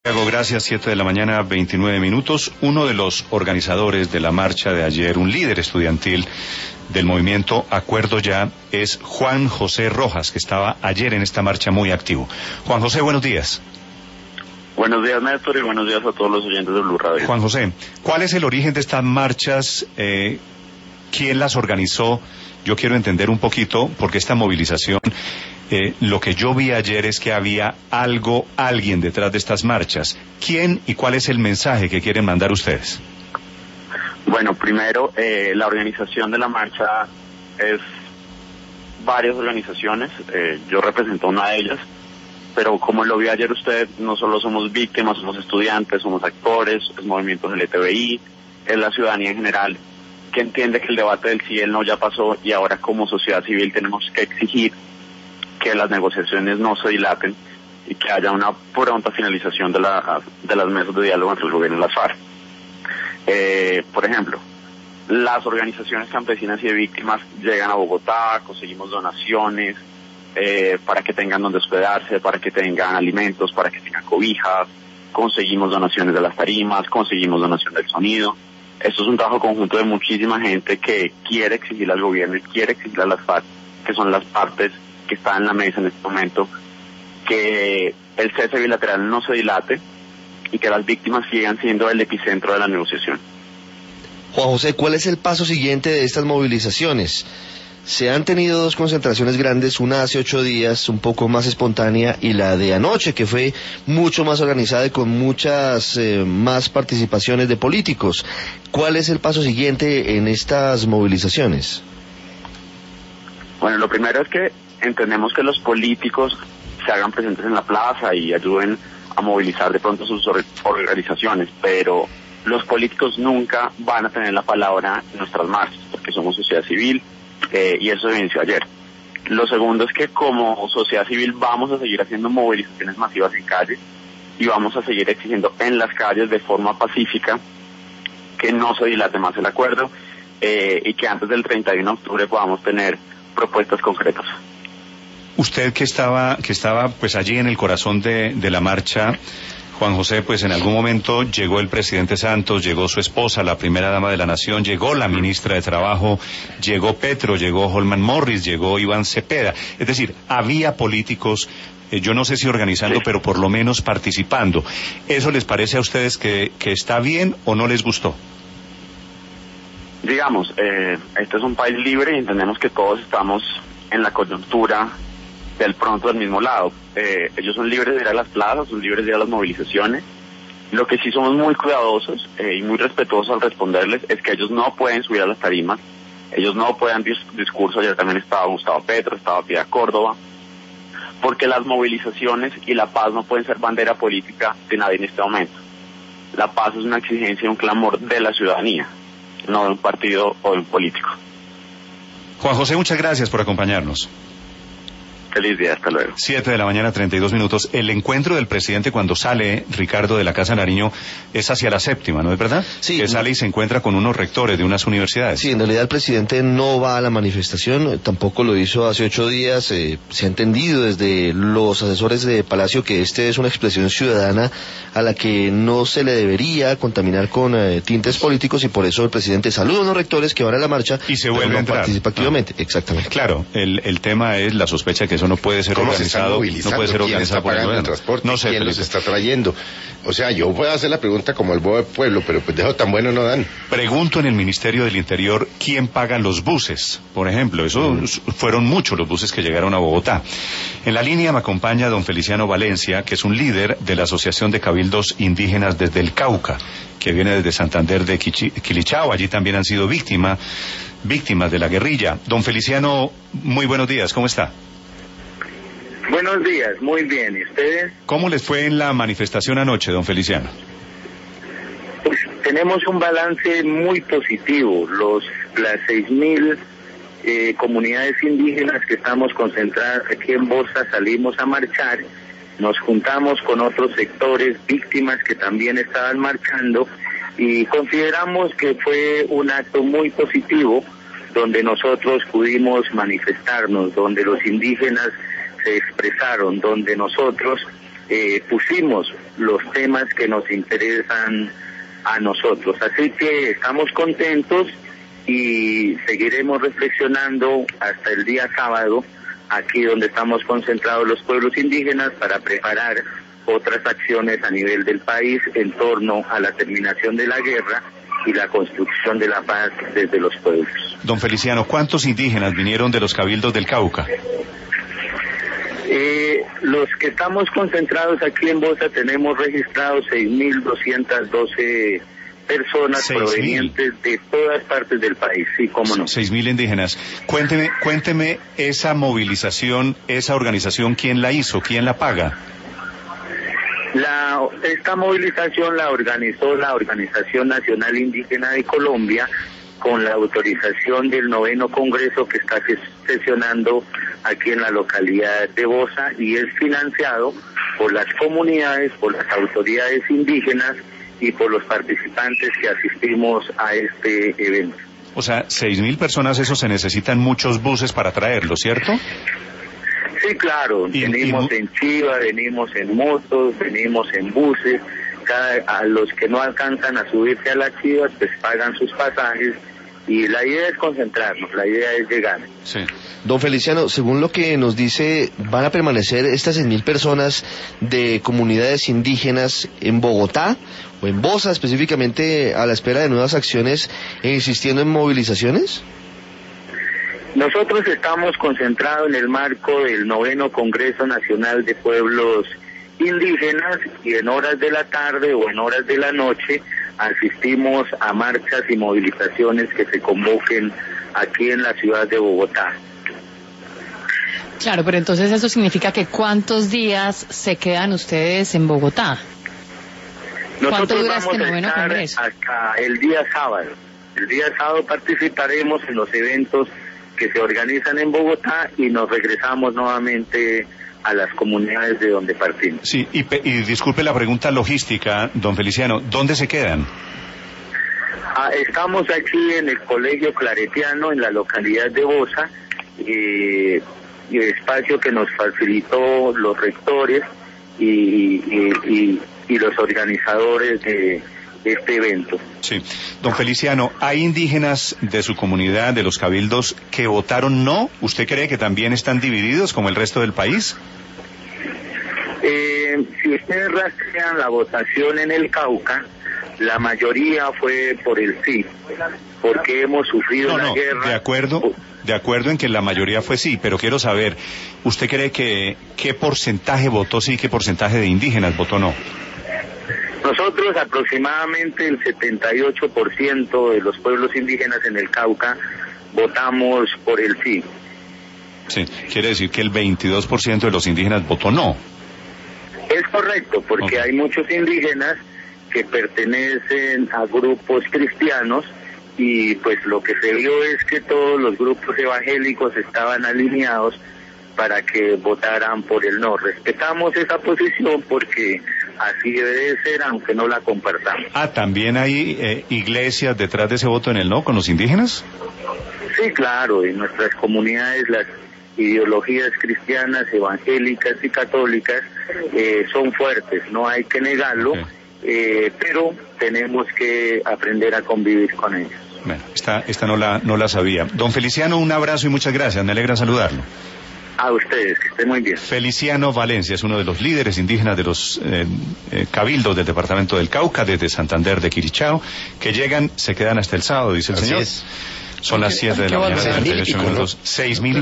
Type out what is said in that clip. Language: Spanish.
Gracias, 7 de la mañana, 29 minutos. Uno de los organizadores de la marcha de ayer, un líder estudiantil del movimiento Acuerdo Ya, es Juan José Rojas, que estaba ayer en esta marcha muy activo. Juan José, buenos días. Buenos días, Néstor, y buenos días a todos los oyentes de Blue Radio. Juan José, ¿cuál es el origen de estas marchas? ¿Quién las organizó? Yo quiero entender un poquito, porque esta movilización... lo que yo vi ayer es que había alguien detrás de estas marchas. ¿Quién y cuál es el mensaje que quieren mandar ustedes? Bueno, primero, la organización de la marcha es varias organizaciones. Yo represento una de ellas, pero como lo vio ayer usted, no solo somos víctimas, somos estudiantes, somos actores, es movimientos LGTBI, es la ciudadanía en general, que entiende que el debate del sí y el no ya pasó y ahora como sociedad civil tenemos que exigir que las negociaciones no se dilaten y que haya una pronta finalización de las mesas de diálogo entre el gobierno y las FARC. Por ejemplo, las organizaciones campesinas y de víctimas llegan a Bogotá, conseguimos donaciones para que tengan donde hospedarse, para que tengan alimentos, para que tengan cobijas, conseguimos donaciones de las tarimas, conseguimos donación del sonido. Esto es un trabajo conjunto de muchísima gente que quiere exigirle al gobierno y quiere exigirle a las FARC, que son las partes que está en la mesa en este momento, que el cese bilateral no se dilate y que las víctimas sigan siendo el epicentro de la negociación. Juan José, ¿cuál es el paso siguiente de estas movilizaciones? Se han tenido dos concentraciones grandes, una hace 8 días, un poco más espontánea, y la de anoche, que fue mucho más organizada y con muchas más participaciones de políticos. ¿Cuál es el paso siguiente en estas movilizaciones? Bueno, lo primero es que entendemos que los políticos se hagan presentes en la plaza y ayuden a movilizar de pronto sus organizaciones, pero los políticos nunca van a tener la palabra en nuestras marchas, porque somos sociedad civil y eso se evidenció ayer. Lo segundo es que como sociedad civil vamos a seguir haciendo movilizaciones masivas en calles y vamos a seguir exigiendo en las calles de forma pacífica que no se dilate más el acuerdo y que antes del 31 de octubre podamos tener propuestas concretas. Usted que estaba pues allí en el corazón de la marcha, Juan José, pues en algún momento llegó el presidente Santos, llegó su esposa, la primera dama de la nación, llegó la ministra de Trabajo, llegó Petro, llegó Holman Morris, llegó Iván Cepeda. Es decir, había políticos, yo no sé si organizando, sí, pero por lo menos participando. ¿Eso les parece a ustedes que está bien o no les gustó? Digamos, este es un país libre y entendemos que todos estamos en la coyuntura del pronto del mismo lado. Ellos son libres de ir a las plazas, son libres de ir a las movilizaciones. Lo que sí somos muy cuidadosos y muy respetuosos al responderles es que ellos no pueden subir a las tarimas, ellos no pueden discurso. Ayer también estaba Gustavo Petro, estaba Piedad Córdoba, porque las movilizaciones y la paz no pueden ser bandera política de nadie en este momento. La paz es una exigencia y un clamor de la ciudadanía, no de un partido o de un político. Juan José, muchas gracias por acompañarnos. Feliz día, hasta luego. 7 de la mañana, 32 minutos. El encuentro del presidente cuando sale, Ricardo, de la Casa Nariño, es hacia la 7ª, ¿no es verdad? Sí. Que sale y se encuentra con unos rectores de unas universidades. Sí, en realidad el presidente no va a la manifestación, tampoco lo hizo hace 8 días. Se ha entendido desde los asesores de Palacio que este es una expresión ciudadana a la que no se le debería contaminar con tintes políticos, y por eso el presidente saluda a unos rectores que van a la marcha y se vuelve a entrar. Participa activamente. Exactamente. Claro, el tema es la sospecha que eso no puede ser organizado, no puede ser organizado por el gobierno. Transporte, no sé, ¿quién los está trayendo? O sea, yo puedo hacer la pregunta como el bobo pueblo, pero pues dejo tan bueno no dan. Pregunto en el Ministerio del Interior quién paga los buses, por ejemplo. Fueron muchos los buses que llegaron a Bogotá. En la línea me acompaña don Feliciano Valencia, que es un líder de la Asociación de Cabildos Indígenas desde el Cauca, que viene desde Santander de Quilichao. Allí también han sido víctimas de la guerrilla. Don Feliciano, muy buenos días, ¿cómo está? Buenos días, muy bien. ¿Y ustedes? ¿Cómo les fue en la manifestación anoche, don Feliciano? Pues tenemos un balance muy positivo. Las 6.000 comunidades indígenas que estamos concentradas aquí en Bosa salimos a marchar, nos juntamos con otros sectores, víctimas que también estaban marchando, y consideramos que fue un acto muy positivo donde nosotros pudimos manifestarnos, donde los indígenas se expresaron, donde nosotros pusimos los temas que nos interesan a nosotros. Así que estamos contentos y seguiremos reflexionando hasta el día sábado, aquí donde estamos concentrados los pueblos indígenas, para preparar otras acciones a nivel del país en torno a la terminación de la guerra y la construcción de la paz desde los pueblos. Don Feliciano, ¿cuántos indígenas vinieron de los cabildos del Cauca? Los que estamos concentrados aquí en Bosa tenemos registrados 6.212 personas provenientes de todas partes del país, sí, cómo no. 6.000 indígenas. Cuénteme esa movilización, esa organización, ¿quién la hizo? ¿Quién la paga? Esta movilización la organizó la Organización Nacional Indígena de Colombia, con la autorización del 9º Congreso que está sesionando aquí en la localidad de Bosa, y es financiado por las comunidades, por las autoridades indígenas y por los participantes que asistimos a este evento. O sea, 6.000 personas, eso se necesitan muchos buses para traerlo, ¿cierto? Sí, claro, venimos en chiva, venimos en motos, venimos en buses. A los que no alcanzan a subirse a las chivas, pues pagan sus pasajes, y la idea es concentrarnos, la idea es llegar. Sí. Don Feliciano, según lo que nos dice, ¿van a permanecer estas 6.000 personas de comunidades indígenas en Bogotá o en Bosa específicamente, a la espera de nuevas acciones e insistiendo en movilizaciones? Nosotros estamos concentrados en el marco del 9º Congreso Nacional de Pueblos Indígenas, y en horas de la tarde o en horas de la noche asistimos a marchas y movilizaciones que se convoquen aquí en la ciudad de Bogotá. Claro, pero entonces eso significa que ¿cuántos días se quedan ustedes en Bogotá? ¿Cuánto dura este 9º Congreso? Hasta el día sábado. El día sábado participaremos en los eventos que se organizan en Bogotá y nos regresamos nuevamente a las comunidades de donde partimos. Sí, y disculpe la pregunta logística, don Feliciano, ¿dónde se quedan? Estamos aquí en el Colegio Claretiano, en la localidad de Bosa, y espacio que nos facilitó los rectores y los organizadores de este evento. Sí. Don Feliciano, ¿hay indígenas de su comunidad, de los cabildos, que votaron no? ¿Usted cree que también están divididos como el resto del país? Si ustedes rastrean la votación en el Cauca, la mayoría fue por el sí, porque hemos sufrido una guerra. De acuerdo en que la mayoría fue sí, pero quiero saber, ¿usted cree que qué porcentaje votó sí, qué porcentaje de indígenas votó no? Nosotros aproximadamente el 78% de los pueblos indígenas en el Cauca votamos por el sí. Sí, quiere decir que el 22% de los indígenas votó no. Es correcto, porque hay muchos indígenas que pertenecen a grupos cristianos, y pues lo que se vio es que todos los grupos evangélicos estaban alineados para que votaran por el no. Respetamos esa posición porque así debe de ser, aunque no la compartamos. ¿También hay iglesias detrás de ese voto en el no con los indígenas? Sí, claro, en nuestras comunidades las ideologías cristianas, evangélicas y católicas son fuertes, no hay que negarlo, pero tenemos que aprender a convivir con ellos. Bueno, esta no la sabía. Don Feliciano, un abrazo y muchas gracias, me alegra saludarlo. A ustedes, que estén muy bien. Feliciano Valencia es uno de los líderes indígenas de los cabildos del departamento del Cauca, desde Santander de Quirichao, que llegan, se quedan hasta el sábado, dice el señor. Es. Son las 7 de la mañana, 38 minutos. 6.000